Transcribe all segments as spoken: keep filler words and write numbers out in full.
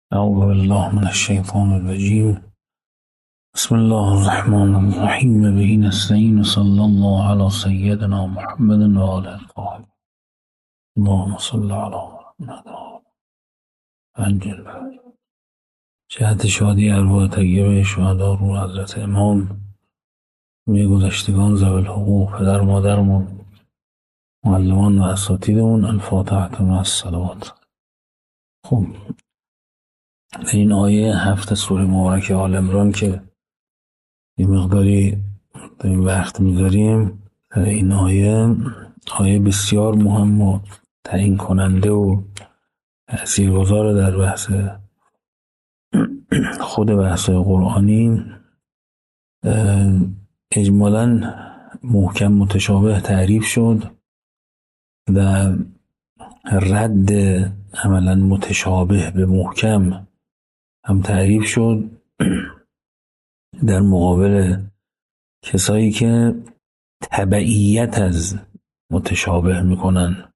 أعوذ بالله من الشيطان الرجيم. بسم الله الرحمن الرحيم. به نستعين. صلى الله على سيدنا محمد وآله الطاهرين. اللهم صل على محمد عجل جهت شادی ارواح طیبه شهدا رو حضرت امام میگذشتگان ذوی الحقوق، پدر مادرمون، معلمان و اساتیدمون. الفاتحه مع الصلوات. خب در این آیه هفت سوره مبارکه آل عمران که یه مقداری داریم وقت میذاریم، در این آیه آیه بسیار مهم و تعیین کننده و تأثیرگذار در بحث خود بحث قرآنی. اجمالاً محکم متشابه تعریف شد و رد عملاً متشابه به محکم هم تعریف شد در مقابل کسایی که تبعیت از متشابه میکنن.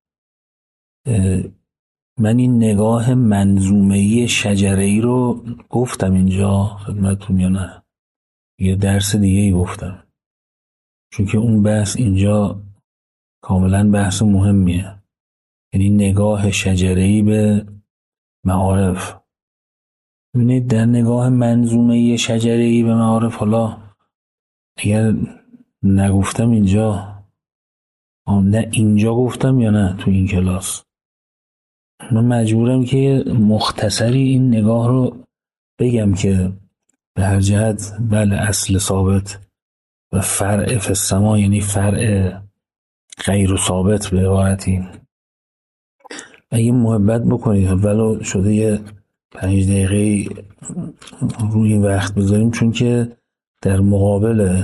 من این نگاه منظومه‌ای شجره‌ای رو گفتم اینجا خدمتتون یا نه؟ یه درس دیگه ای گفتم، چون که اون بحث اینجا کاملا بحث مهمیه، یعنی نگاه شجره‌ای به معارف. ببینید در نگاه منظومه‌ای شجره‌ای به معارف، حالا اگر نگفتم اینجا، نه اینجا گفتم یا نه تو این کلاس، من مجبورم که مختصری این نگاه رو بگم که به هر جهت بله اصل ثابت و فرع فی السما، یعنی فرع غیر ثابت به عبارتی. اگه محبت بکنید ولو شده یه پنج دقیقه روی این وقت بذاریم، چون که در مقابل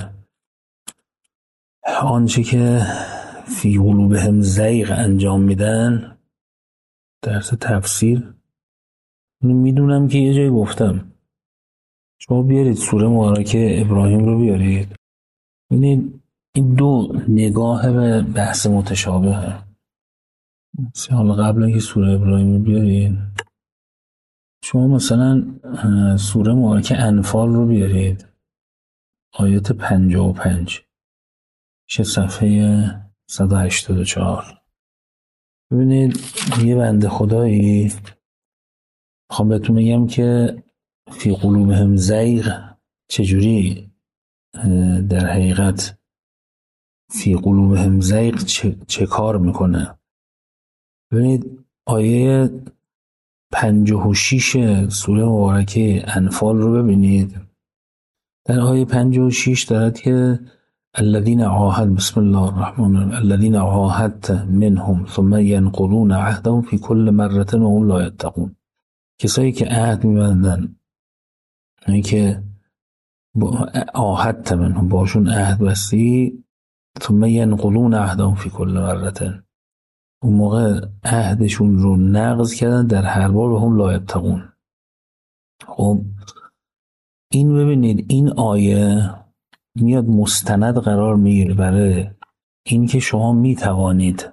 آنچه که فی قلوبهم زیغ انجام میدن درس تفسیر، میدونم که یه جایی گفتم شما بیارید سوره مبارکه ابراهیم رو بیارید، ببینید این دو نگاه به بحث متشابه. حالا قبل اینکه سوره ابراهیم رو بیارید، شما مثلا سوره مبارکه انفال رو بیارید، آیات پنجاه و پنج چه صفحه صد و هشتاد و چهار. ببینید یه بنده خدایی میخوام بهتون بگم که فی قلوبهم زیغ چجوری در حقیقت فی قلوبهم زیغ چه, چه کار میکنه. ببینید آیه پنجاه و شش سوره مبارکه انفال رو ببینید. در آیه پنجاه و شش دارد که الذين عاهد بسم الله الرحمن الرحیم الذين عاهدت منهم ثم ينقضون عهدهم في كل مرة وهم لا يتقون. کسایی که عهد می‌بندن، یعنی که عاهدت منهم باشون عهد بستی، ثم ينقضون عهدهم في كل مرة، اون موقع عهدشون رو نقض کردن در هر بار و هم لا یتقون. خب این ببینید این آیه میاد مستند قرار میگیره برای این که شما میتوانید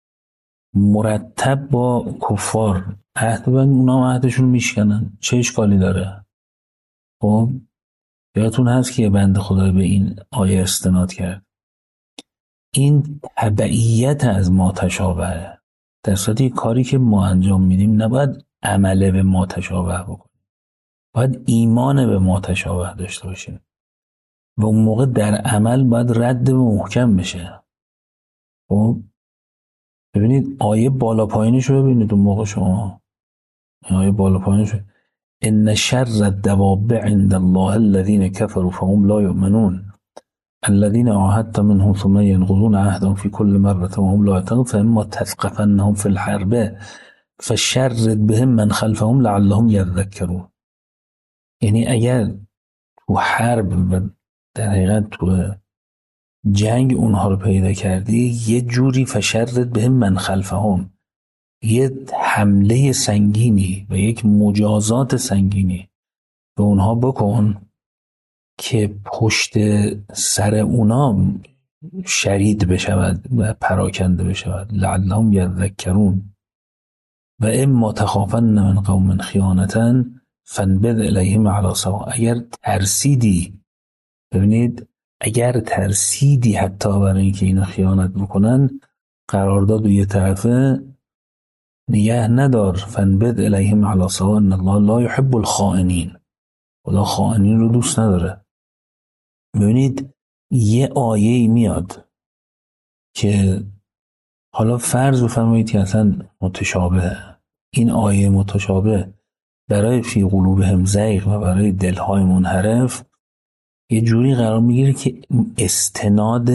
مرتب با کفار عهد ببندید، اونا عهدشون میشکنن، چه اشکالی داره؟ خب یادتون هست که بنده خدا به این آیه استناد کرد. این تبعیت از ما تشابهه، در صورتی کاری که ما انجام میدیم نباید عمله به ما تشابه بکنیم، باید ایمان به ما تشابه داشته باشیم و اون موقع در عمل باید رد به محکم بشه. خب ببینید آیه بالا پایینش رو ببینید، اون موقع شما آیه بالا پایینش رو ان شر الدواب عند الله الذين كفروا فهم لا يؤمنون الذين عاهدت منهم ثم ينقضون عهدهم في كل مرة وهم لا يتقون فإما تثقفنهم في الحرب فشرد بهم من خلفهم لعلهم يذكرون. یعنی اگر تو حرب و در حقیقت تو جنگ اونها رو پیدا کردی، یه جوری فشرد بهم من خلفهم، یه حمله سنگینی و یک مجازات سنگینی به اونها بکن که پشت سر اونا شرید بشود و پراکنده بشود. لعلهم یذکرون و اما تخافن من قوم خیانتا فانبذ الیهم علی سواء. اگر ترسیدی، ببینید اگر ترسیدی حتی برای اینکه اینا خیانت بکنن، قرارداد یه طرفه نگه ندار. فانبذ الیهم علی سواء ان الله لا یحب الخائنین. خدا خائنین رو دوست نداره. ببینید یه آیه میاد که حالا فرض بفرمایید که اصلا متشابه، این آیه متشابه برای فی قلوبهم زیغ و برای دلهای منحرف یه جوری قرار میگیره که استناد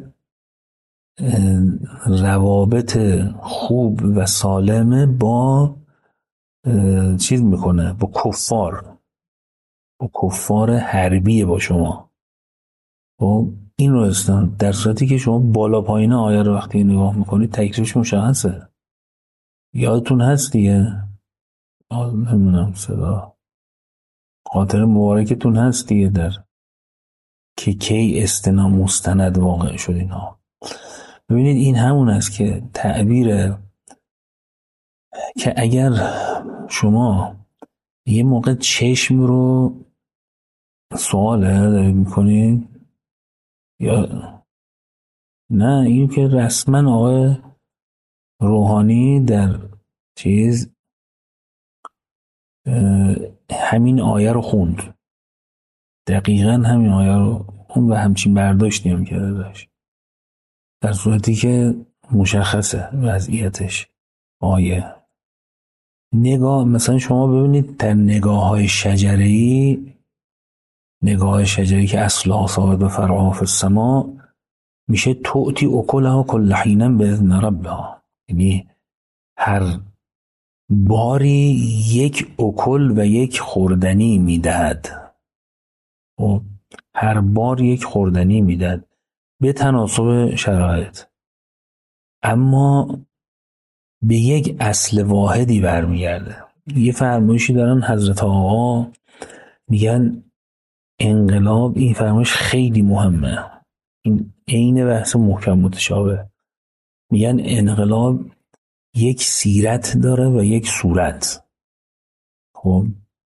روابط خوب و سالمه با چیز میکنه، با کفار، با کفار حربیه با شما. و این رو استناد، در صورتی که شما بالا پایین آیه رو وقتی نگاه میکنید تکلیفش مشخصه. یادتون هست دیگه، نمیدونم صدا خاطر مبارکتون هست دیگه در که کی استنا مستند واقع شد اینا. ببینید این همون است که تعبیر که اگر شما یه موقع چشم رو سواله دارید میکنید یا نه، این که رسما آقای روحانی در چیز همین آیه رو خوند، دقیقا همین آیه رو خوند و همچین برداشتی هم کرده داشت، در صورتی که مشخصه وضعیتش. آیه نگاه مثلا شما ببینید در نگاه های شجری، نگاه شجری که اصلها ثابت و فرعها فی السما، میشه تؤتی اکلها کل حین باذن ربها، یعنی هر باری یک اکل و یک خوردنی میدهد، و هر بار یک خوردنی میدهد به تناسب شرایط، اما به یک اصل واحدی برمیگرده. یه فرمایشی دارن حضرت آقا میگن انقلاب، این فرمایش خیلی مهمه، این عین بحث محکم متشابه. میگن انقلاب یک سیرت داره و یک صورت. خب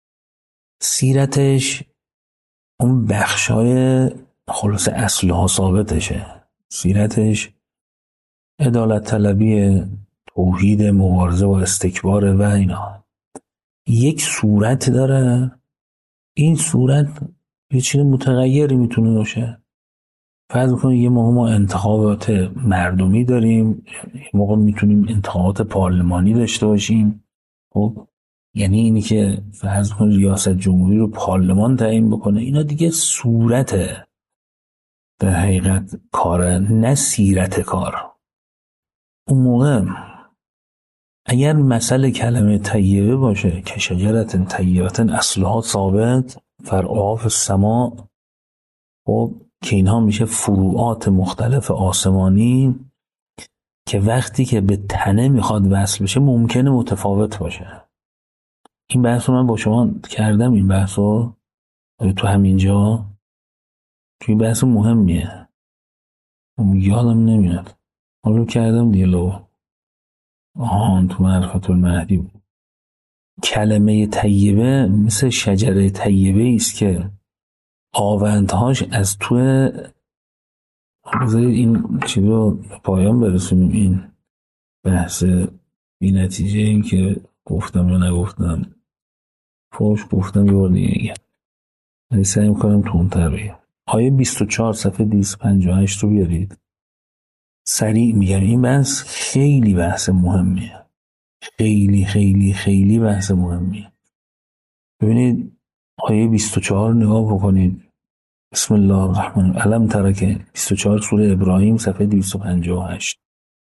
سیرتش اون بخشای خلاص اصلها ثابتشه، سیرتش عدالت طلبی، توحید، مبارزه و استکبار و اینا. یک صورت داره، این صورت یه چیز متغیری میتونه باشه. فرض کنید یه موقع ما انتخابات مردمی داریم، یه موقع میتونیم انتخابات پارلمانی داشته باشیم. خب یعنی اینی که فرض کنید ریاست جمهوری رو پارلمان تعیین بکنه، اینا دیگه صورته در حقیقت کاره، نه سیرت کار. اون موقع اگر مثل کلمه طیبه باشه که شجرت طیبت اصلها ثابت فرعها فی السما، خب که اینها میشه فروعات مختلف آسمانی که وقتی که به تنه میخواد وصل بشه ممکنه متفاوت باشه. این بحث رو من با شما کردم، این بحث رو تو همینجا، توی بحث مهمیه یادم نمیاد، حالا کردم دیگه لو آهان تو معرفت المهدی بود. کلمه طیبه مثل شجره طیبه است که آوندهاش از توی، بذارید این چیز رو پایان برسونیم، این بحث این نتیجه این که گفتم یا نگفتم، فوش گفتم یه بار دیگه میگم، سعی میکنم تندتر بگم. آیه بیست و چهار صفحه دویست و پنجاه و هشت رو بیارید، سریع میگم. این بحث خیلی بحث مهمیه، خیلی خیلی خیلی بحث مهمیه. ببینید آیه بیست و چهار نگاه بکنید. بسم الله الرحمن الرحیم. الم تر که بیست و چهار سوره ابراهیم صفحه دویست و پنجاه و هشت.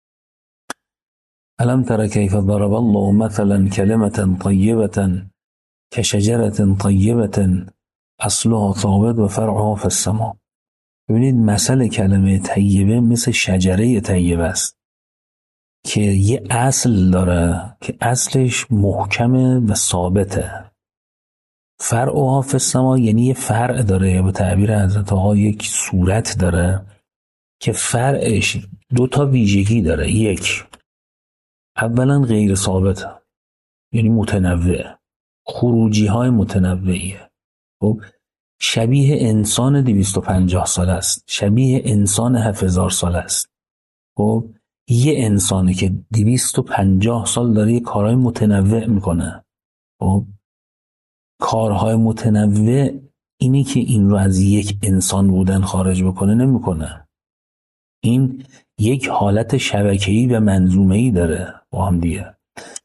الم تر کیف ضرب الله مثلا کلمة طیبة کشجرة طیبة اصلها ثابت و فرعها فی السما. ببینید مثل کلمه طیبه مثل شجره طیبه است که یه اصل داره که اصلش محکمه و ثابته. فرعها فی السما یعنی یه فرع داره، یا به تعبیر حضرت آقا یک صورت داره که فرعش دو تا ویژگی داره. یک، اولا غیر ثابته، یعنی متنوع. خروجی های متنوعیه. خب شبیه انسان دویست و پنجاه سال است، شبیه انسان هفت هزار سال است. خب یه انسانی که دویست و پنجاه سال داره یه کارهای متنوع میکنه. خب کارهای متنوع اینی که این رو از یک انسان بودن خارج بکنه نمیکنه. این یک حالت شبکه‌ای و منظومه‌ای داره با هم دیگه.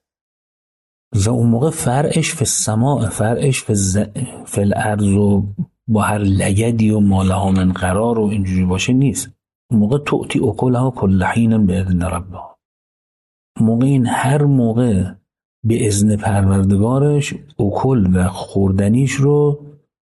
و اون موقع فرعش فی السماء، فرعش فی, الز... فی الارض و با هر لگدی و مالها من قرار و اینجوری باشه نیست. اون موقع تؤتی اکلها کل حین باذن ربها. موقع این هر موقع به اذن پروردگارش اکل و خوردنیش رو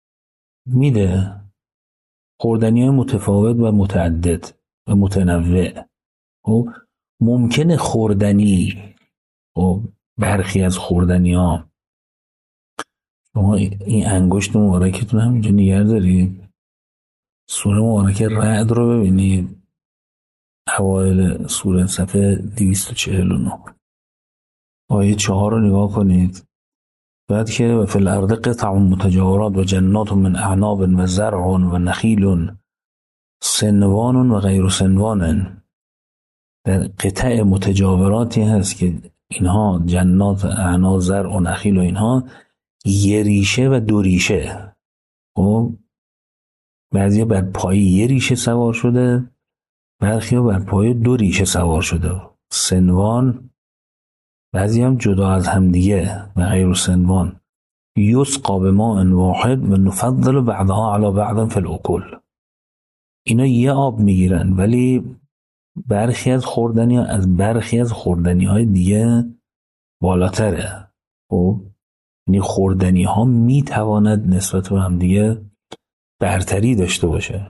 میده. خوردنی های متفاوت و متعدد و متنوع. خب ممکنه خوردنی، خب برخی از خوردنی ها، شما این انگشت مبارکتون همینجا نگه دارید، سوره مبارکه رعد رو ببینید، اوایل سوره صفحه دویست و چهل و نه آیه چهار رو نگاه کنید. بعد که و فی الارض قطع متجاورات و جنات من اعناب و زرع و نخیل سنوان و غیر سنوان. در قطع متجاوراتی هست که اینها جنات اعناب زرع و نخیل و اینها یه ریشه و دو ریشه. خب بعضیا بر پای یه ریشه سوار شده، برخی بر پای دو ریشه سوار شده. سنوان بعضی هم جدا از هم دیگه و غیر سنوان. یسقا بماء واحد و نفضل بعضها علی بعض فی الاکل. اینا یه آب میگیرن ولی برخی از خوردنی ها از برخی از خوردنی های دیگه بالاتره. خب یعنی خوردنی ها میتواند نسبت به هم دیگه برتری داشته باشه،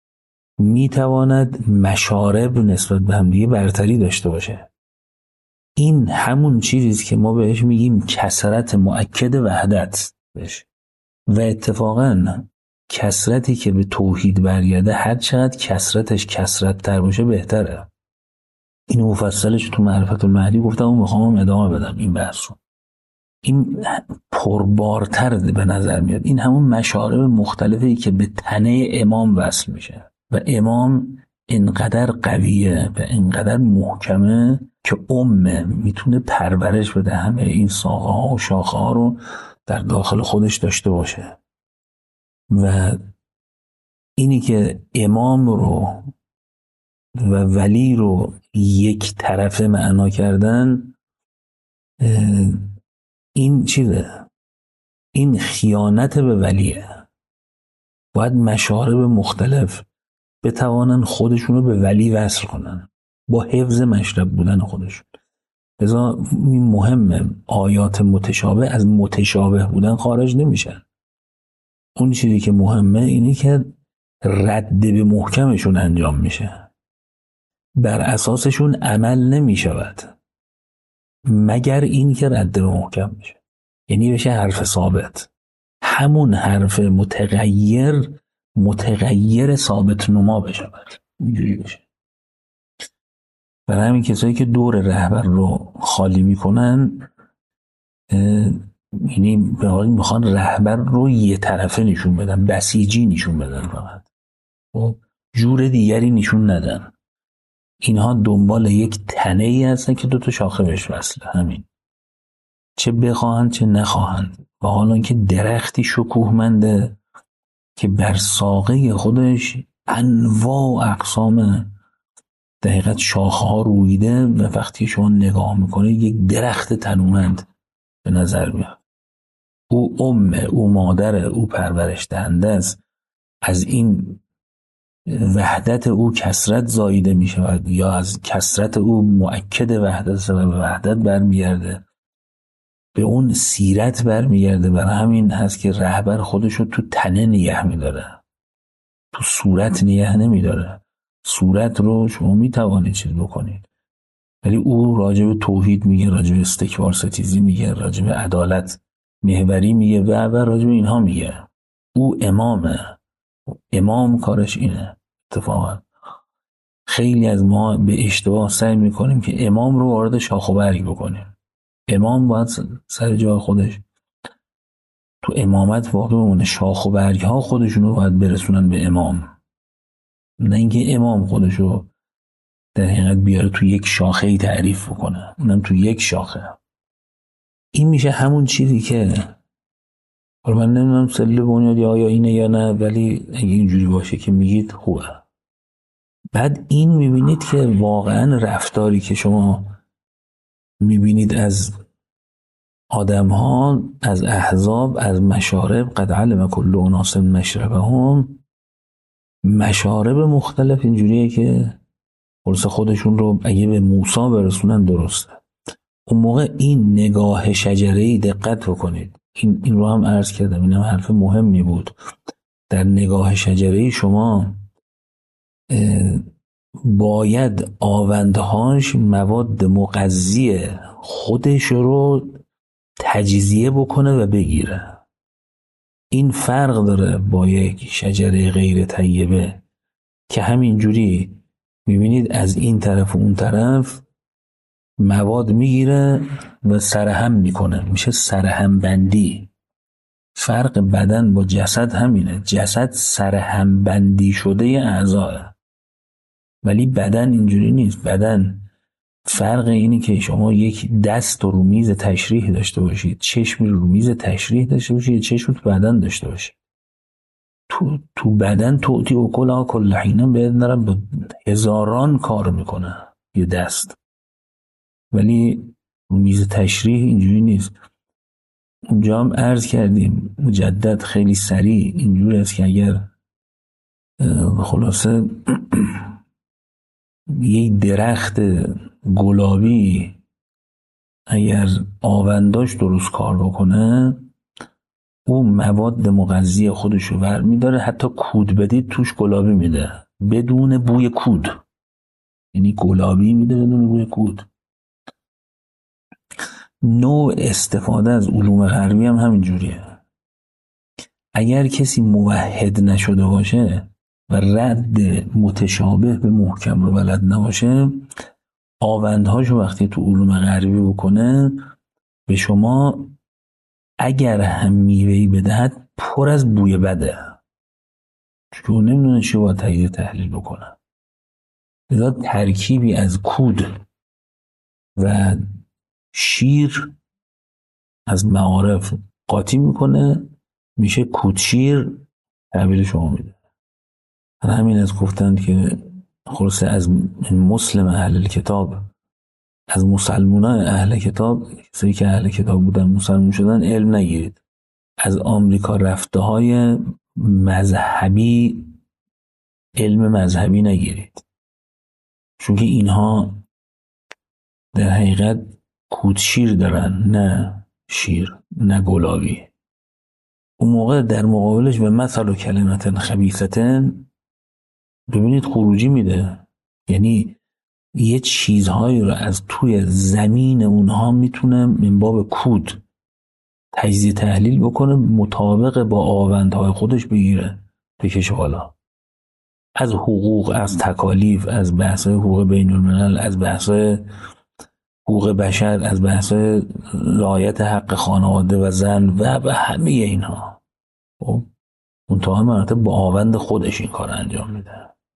میتواند مشارب نسبت به هم دیگه برتری داشته باشه. این همون چیزیست که ما بهش میگیم کثرت مؤکد وحدت بشه. و اتفاقاً کثرتی که به توحید برگرده هر چقدر کثرتش کثرت تر باشه بهتره. این مفصلش تو معرفت المهدی گفتم و میخوام ادامه بدم این بحثو. این پربارتر به نظر میاد. این همون مشارب مختلفی که به تنه امام وصل میشه و امام اینقدر قویه و اینقدر محکمه که امه میتونه پرورش بده، همه این ساقه ها و شاخه ها رو در داخل خودش داشته باشه. و اینی که امام رو و ولی رو یک طرفه معنا کردن، این چیزه، این خیانت به ولیه. باید مشارب مختلف بتوانن خودشون رو به ولی وصل کنن با حفظ مشرب بودن خودشون. لذا این مهمه، آیات متشابه از متشابه بودن خارج نمیشن. اون چیزی که مهمه اینه که رد به محکمشون انجام میشه، بر اساسشون عمل نمیشود مگر این که رد به محکم میشه، یعنی بشه حرف ثابت. همون حرف متغیر متغیر ثابت نما بشود، اینجوری بشه. برای همین کسایی که دور رهبر رو خالی میکنن، یعنی به حال میخوان رهبر رو یه طرفه نشون بدن، بسیجی نشون بدن، فقط و جور دیگری نشون ندن. اینها دنبال یک تنه ای هستن که دو تا شاخه بهش وصله، همین، چه بخواهند چه نخواهند. و حالا که درختی شکوهمنده که بر ساقه خودش انواع اقسام دقیقت شاخه ها رویده و وقتی شما نگاه میکنه یک درخت تنومند به نظر میاد. او امه، او مادر، او پرورش دهنده است. از این وحدت او کثرت زاییده می شود یا از کثرت او مؤکد وحدت و وحدت برمیگرده، به اون سیرت برمیگرده. برای همین هست که رهبر خودش رو تو تنه نگه میداره، تو صورت نگه نمیداره. صورت رو شما میتوانید چیز بکنید، ولی او راجع به توحید میگه، راجع به استکبار ستیزی میگه، راجع به عدالت محوری میگه و و راجع به اینها میگه. او امامه، امام کارش اینه. اتفاقا خیلی از ما به اشتباه سعی میکنیم که امام رو وارد شاخ و برگ بکنیم. امام باید سر جای خودش امامت واقع اون شاخ و برگ ها خودشونو باید برسونن به امام، نه اینکه امام خودشو در حقیقت بیاره تو یک شاخه ای تعریف بکنه، اونم تو یک شاخه. این میشه همون چیزی که حالا من نمیدونم سلول بنیادی آیا اینه یا نه، ولی اگه اینجوری باشه که میگید خوبه. بعد این میبینید که واقعا رفتاری که شما میبینید از آدم ها، از احزاب، از مشارب، قد علم کل اناس مشربهم، مشارب مختلف اینجوریه که خلاص خودشون رو اگه به موسی برسونن درسته. اون موقع این نگاه شجره‌ای دقت بکنید، این این رو هم عرض کردم، اینم حرف مهمی بود. در نگاه شجره‌ای شما باید آوندهاش مواد مغذی خودش رو تجزیه بکنه و بگیره. این فرق داره با یک شجره غیر طیبه که همینجوری میبینید از این طرف و اون طرف مواد میگیره و سرهم میکنه، میشه سرهم بندی. فرق بدن با جسد همینه، جسد سرهم بندی شده اعضاه، ولی بدن اینجوری نیست. بدن فرق اینه که شما یک دست رو میز تشریح داشته باشید، چشمی رو میز تشریح داشته باشید، چشم تو بدن داشته باشید. تو تو بدن توتی و کلا کل حینم باید نرم با هزاران کار میکنه یه دست، ولی میز تشریح اینجوری نیست. اونجا هم عرض کردیم مجدد خیلی سریع اینجوری است که اگر خلاصه یه درخت گلابی اگر آونداش درست کار بکنه، اون مواد مغذی خودشو ور میداره، حتی کود بدید توش گلابی میده بدون بوی کود، یعنی گلابی میده بدون بوی کود. نوع استفاده از علوم غربی هم همین جوریه. اگر کسی موحد نشده باشه و رد متشابه به محکم رو بلد نباشه، آوندهاشو وقتی تو علوم غربی بکنه به شما اگر هم میوهی بدهد پر از بوی بده، چون نمیدونه چی باید تجزیه تحلیل بکنه. لذا ترکیبی از کود و شیر از معارف قاطی میکنه، میشه کودشیر، تعبیر شما میده. همین از گفتند که خلاصه از مسلم اهل کتاب، از مسلمانان اهل کتاب، کسایی که اهل کتاب بودن مسلمان شدن، علم نگیرید. از آمریکا رفته های مذهبی علم مذهبی نگیرید، چون که اینها در حقیقت کودشیر دارن، نه شیر، نه گلابی. اون موقع در مقابلش به مثل و کلمت خبیثتن ببینید خروجی میده، یعنی یه چیزهایی رو از توی زمین اونها میتونه من باب کود تجزیه تحلیل بکنه، مطابق با آوندهای خودش بگیره بکشه بالا. از حقوق، از تکالیف، از بحث حقوق بین الملل، از بحث حقوق بشر، از بحث رعایت حق خانواده و زن و به همه اینها، خب منتها مراتب با آوند خودش این کار انجام میده.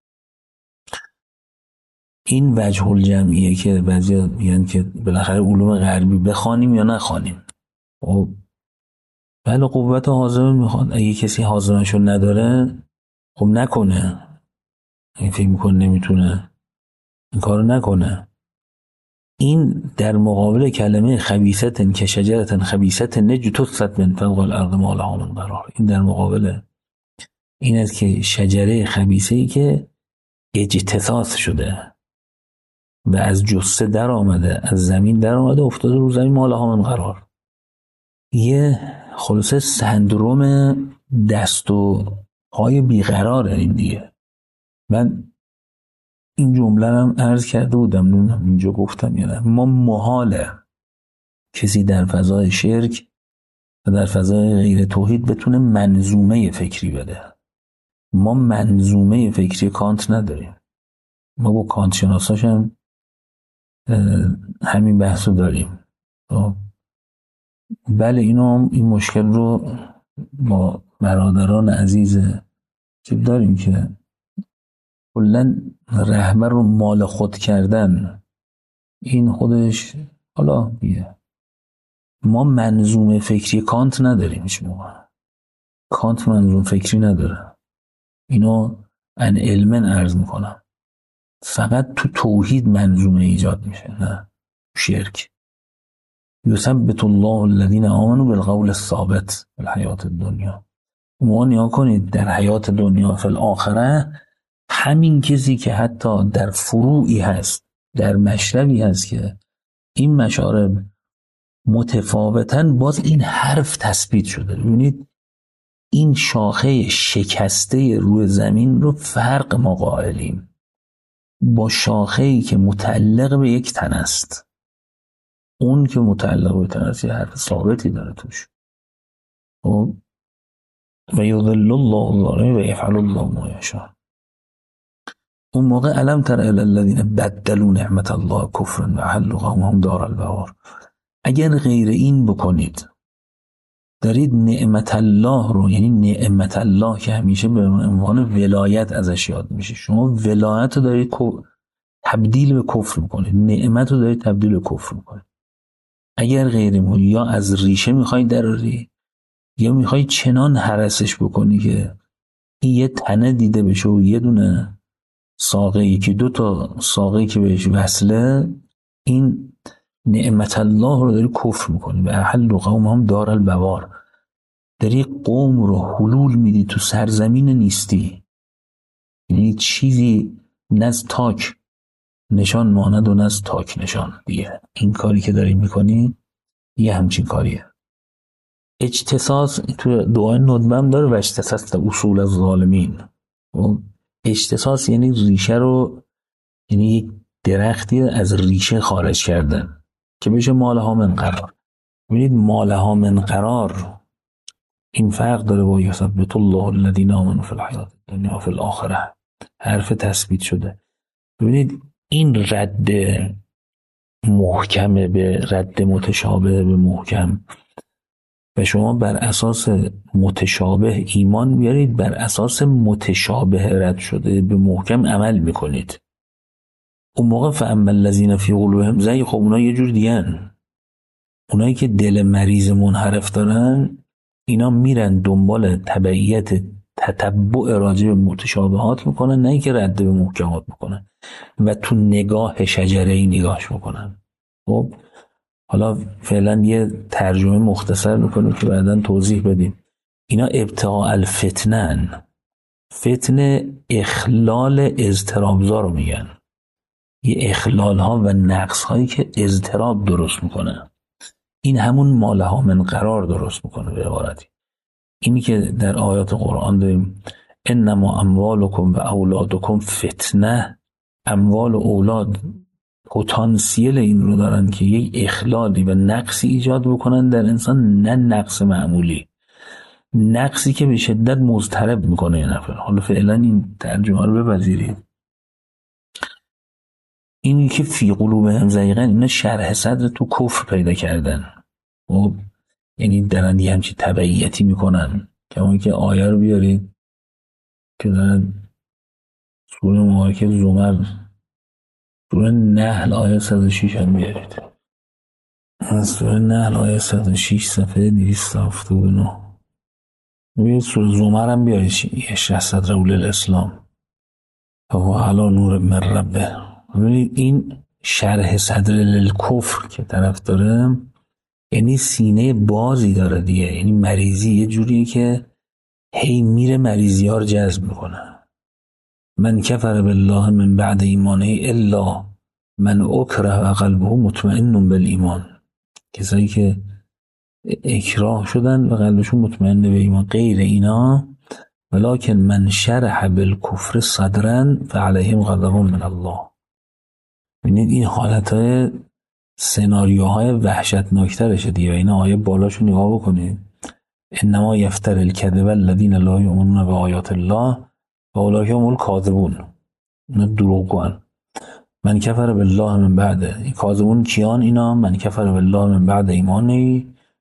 این وجه الجمعیه که بعضیا میگن که بالاخره علوم غربی بخوانیم یا نخوانیم. خب بله، قوت هاضمه میخواد. اگه کسی هاضمه‌شو نداره خب نکنه، این فکر میکنه نمیتونه این کارو نکنه. این در مقابل کلمه خبیثتن که شجرتن خبیثتن نجتثت من فوق الارض ما لها من قرار، این در مقابل این است که شجره خبیثه‌ای که اجتثاث شده و از جثه در آمده، از زمین در آمده، افتاده رو زمین، ما لها من قرار. یه خلاصه سندروم دست و پای بیقراره این دیگه. من این جمله هم عرض کرده بودم، نمیدونم اینجا گفتم یا نه، ما محاله کسی در فضای شرک و در فضای غیر توحید بتونه منظومه فکری بده. ما منظومه فکری کانت نداریم. ما با کانت شناساش هم همین بحثو داریم. بله، اینو این مشکل رو با برادران عزیز که داریم که کلن رهبر رو مال خود کردن، این خودش حالا بیه. ما منظومه فکری کانت نداریم، هیچ موقع کانت منظوم فکری نداره. اینو ان علمن عرض میکنم، فقط تو توحید منظومه ایجاد میشه، نه شرک. یثبت الله الذین آمنوا بالقول الثابت فی الحیات الدنیا. ما نیا کنید در حیات دنیا فی الاخره، همین کسی که حتی در فروعی هست، در مشربی هست که این مشارب متفاوتن، باز این حرف تثبیت شده. ببینید این شاخه شکسته روی زمین رو فرق ما قائلیم با شاخه‌ای که متعلق به یک تن است. اون که متعلق به تن است یه حرف ثابتی داره توش. و یضل الله الظالمین و یفعل الله ما یشاء. اون موقع الم تر الی الذین بدلوا نعمت الله کفرا و احلوا قومهم دار البوار. اگر غیر این بکنید، دارید نعمت الله رو، یعنی نعمت الله که همیشه به عنوان ولایت ازش یاد میشه، شما ولایت رو دارید تبدیل به کفر میکنید، نعمت رو دارید تبدیل به کفر میکنید. اگر غیر مون یا از ریشه میخوای دراری، یا میخوای چنان هرسش بکنی که این یه تنه دیده بشه و یه دونه ساقه، یکی دو تا ساقه که بهش وصله، این نعمت الله رو داری کفر میکنی. به احل و قوم هم دار البوار، داری قوم رو حلول میدی تو سرزمین نیستی، یعنی چیزی نز تاک نشان ماند و نز تاک نشان. دیگه این کاری که داری میکنی یه همچین کاریه. اجتثاص تو دعای ندبه هم داره، و اجتثاص اصول از ظالمین. اجتثاص یعنی ریشه رو، یعنی یک درختی از ریشه خارج کردن که بشه مالها من قرار. ببینید مالها من قرار این فرق داره با یثبت الله الذین آمنوا فی الحیات الدنیا و فی الاخره، حرف تثبیت شده. ببینید این رد محکمه به رد متشابه به محکم، و شما بر اساس متشابه ایمان بیارید، بر اساس متشابه رد شده به محکم عمل میکنید. اون موقع فاما الذین فی قلوبهم زیغ، خب اونا یه جور دیگن. اونایی که دل مریض منحرف دارن، اینا میرن دنبال تبعیت تتبع راجع به متشابهات میکنن، نه اینکه رد به محکمات میکنن و تو نگاه شجره‌ای نگاهش میکنن. خب حالا فعلا یه ترجمه مختصر میکنیم که بعداً توضیح بدیم. اینا ابتغاء الفتنن، فتنه اخلال اضطرابزا رو میگن، یه اخلال ها و نقص هایی که اضطراب درست میکنه. این همون مالها من قرار درست میکنه. به عبارتی اینی که در آیات قرآن داریم انما اموالکم و اولادکم فتنه، اموال و اولاد پتانسیل این رو دارن که یک اخلالی و نقصی ایجاد بکنن در انسان، نه نقص معمولی، نقصی که به شدت مضطرب میکنه یه نفر. حالا فعلا این ترجمه رو بپذیرید. اینی که فی قلوبهم زیغ، اینا شرح صدر تو کفر پیدا کردن، خب یعنی دارن یه همچی تبعیتی میکنن. که اون که آیه رو بیارید که دارن سوره مبارکه زمر، سوره نحل آیه صد و شش هم بیارید. از سوره نحل آیه صد و شش صفحه دویست و هفتاد و نه. بیارید سوره زمر هم بیارید، اشرح صدره للاسلام فهو علی نور من ربه. این شرح صدر للکفر که طرف داره، یعنی سینه بازی داره دیگه، یعنی مریضی یه جوریه که هی میره مریضی ها رو جذب میکنه. من کفر بالله من بعد ایمانه الا من اکره و قلبه مطمئن بالایمان، کسایی که اکراه شدن و قلبشون مطمئن به ایمان. غیر اینا ولکن من شرح بالکفر صدرا فعلیهم غضب من الله. ببینید این حالتهای سناریوهای وحشتناکترشه دیگه. این آیه بالاشو نگاه بکنید، انما یفتر الکذب الذین لا یؤمنون بآیات الله و اولئک هم الکاذبون. اینا دروغگوان. من کفر بالله من بعد، این کاذبون کیان؟ اینا من کفر بالله من بعد ایمانی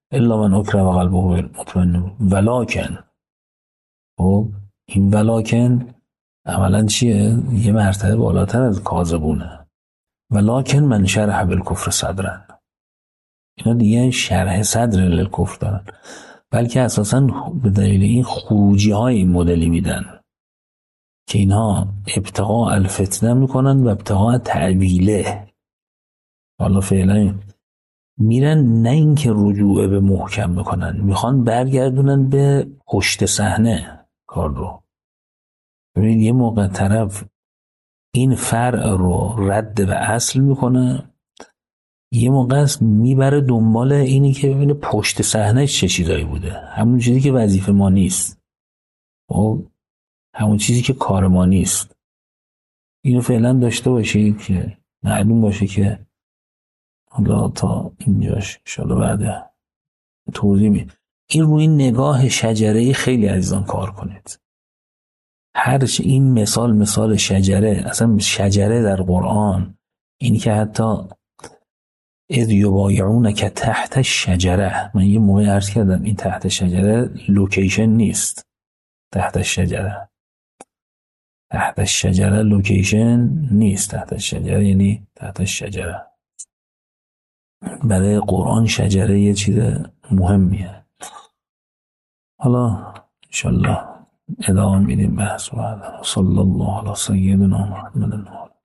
الا من اکره و قلبه مطمئن ولکن. خب این ولکن عملا چیه؟ یه مرتبه بالاتر از کاذبونه. ولکن من شرح بالکفر صدرن، اینا دیگه شرح صدر للکفر دارن، بلکه اساسا به دلیل این خروجی های این مدلی میدن که اینها ابتغاء الفتنه میکنن و ابتغاء تعویله. حالا فعلا میرن نه اینکه رجوع به محکم بکنن، میخوان برگردونن به پشت صحنه کار رو. ببینید یه موقع طرف این فرع رو رد به اصل میکنه، یه موقع است میبره دنبال اینی که ببینه پشت صحنه چه چیزایی بوده، همون چیزی که وظیفه ما نیست و همون چیزی که کار ما نیست. اینو فعلا داشته باشید که معلوم باشه که حالا تا اینجاش انشاءالله بعد توضیح می این روی این نگاه شجره خیلی عزیزان کار کنید. هرچی این مثال مثال شجره، اصلا شجره در قرآن اینی که حتی اذ یبایعونک تحت الشجره، من یه موقع عرض کردم این تحت شجره لوکیشن نیست، تحت الشجره تحت الشجره لوکیشن نیست، تحت الشجره یعنی تحت الشجره. برای قرآن شجره یه چیز مهمیه. حالا انشالله ادامه میدیم بحث بعد. صلی الله علی سیدنا محمد.